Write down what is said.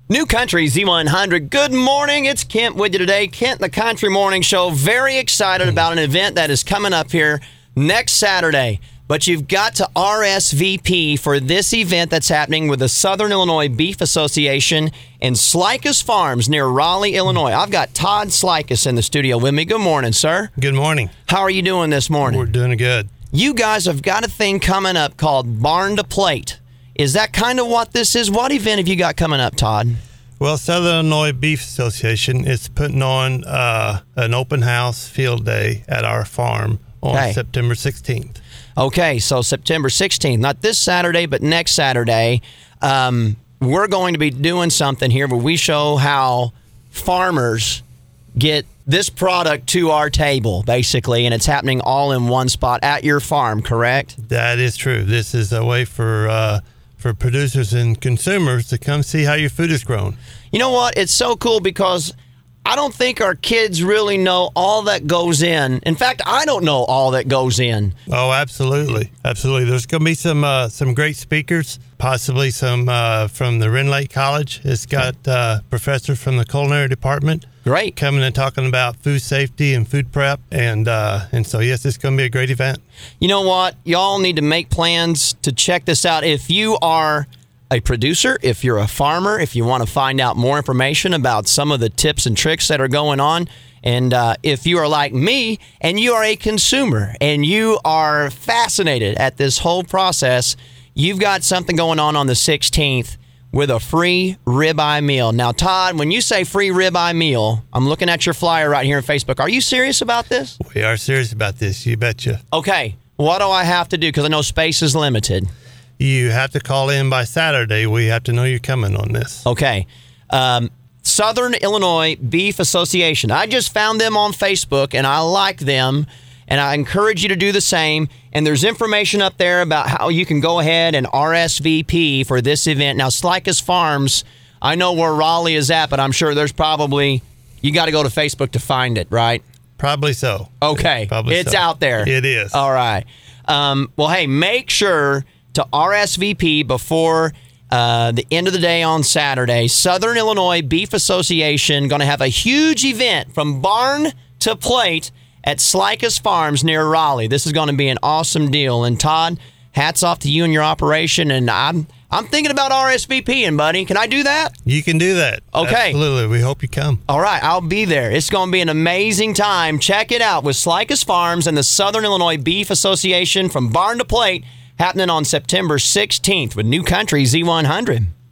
New Country Z100. Good morning. It's Kent with you today. Kent, the Country Morning Show. Very excited about an event that is coming up here next Saturday. But you've got to RSVP for this event that's happening with the Southern Illinois Beef Association and Slykus Farms near Raleigh, Illinois. I've got Todd Slykus in the studio with me. Good morning, sir. Good morning. How are you doing this morning? We're doing good. You guys have got a thing coming up called Barn to Plate. Is that kind of what this is? What event have you got coming up, Todd? Well, Southern Illinois Beef Association is putting on an open house field day at our farm on September 16th. Okay, so September 16th, not this Saturday, but next Saturday, we're going to be doing something here where we show how farmers get this product to our table, basically, and it's happening all in one spot at your farm, correct? That is true. This is a way for producers and consumers to come see how your food is grown. You know what? It's so cool because I don't think our kids really know all that goes in. In fact, I don't know all that goes in. Oh, absolutely. Absolutely. There's going to be some great speakers, possibly some from the Wren Lake College. It's got professors from the culinary department. Great. Coming and talking about food safety and food prep. And so, yes, it's going to be a great event. You know what? Y'all need to make plans to check this out. If you are a producer, if you're a farmer, if you want to find out more information about some of the tips and tricks that are going on, and if you are like me and you are a consumer and you are fascinated at this whole process, you've got something going on the 16th with a free ribeye meal. Now, Todd, when you say free ribeye meal, I'm looking at your flyer right here on Facebook. Are you serious about this? We are serious about this. You betcha. Okay. What do I have to do? Because I know space is limited. You have to call in by Saturday. We have to know you're coming on this. Okay. Southern Illinois Beef Association. I just found them on Facebook, and I like them, and I encourage you to do the same. And there's information up there about how you can go ahead and RSVP for this event. Now, Slykus Farms, I know where Raleigh is at, but I'm sure there's probably, you got to go to Facebook to find it, right? Probably so. Okay. It's out there. It is. All right. Well, hey, make sure to RSVP before the end of the day on Saturday. Southern Illinois Beef Association going to have a huge event from barn to plate at Slykus Farms near Raleigh. This is going to be an awesome deal. And Todd, hats off to you and your operation. And I'm thinking about RSVPing, buddy. Can I do that? You can do that. Okay. Absolutely. We hope you come. All right. I'll be there. It's going to be an amazing time. Check it out with Slykus Farms and the Southern Illinois Beef Association from barn to plate, happening on September 16th with New Country Z100.